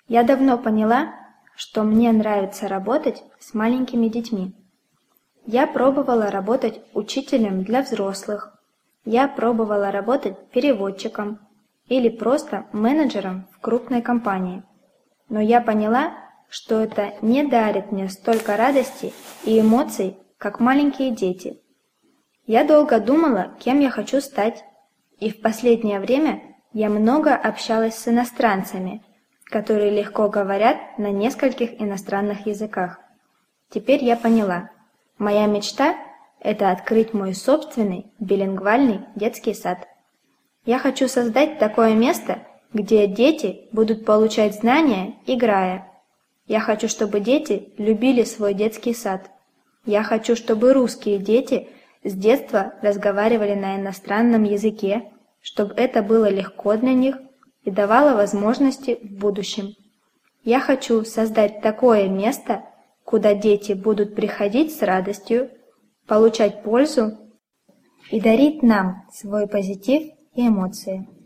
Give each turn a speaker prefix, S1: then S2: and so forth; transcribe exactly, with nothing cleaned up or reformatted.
S1: Я давно поняла, что мне нравится работать с маленькими детьми. Я пробовала работать учителем для взрослых, я пробовала работать переводчиком или просто менеджером в крупной компании. Но я поняла, что это не дарит мне столько радости и эмоций, как маленькие дети. Я долго думала, кем я хочу стать, и в последнее время я много общалась с иностранцами, которые легко говорят на нескольких иностранных языках. Теперь я поняла, моя мечта – это открыть мой собственный билингвальный детский сад. Я хочу создать такое место, где дети будут получать знания, играя. Я хочу, чтобы дети любили свой детский сад. Я хочу, чтобы русские дети с детства разговаривали на иностранном языке, чтобы это было легко для них и давало возможности в будущем. Я хочу создать такое место, куда дети будут приходить с радостью, получать пользу и дарить нам свой позитив и эмоции.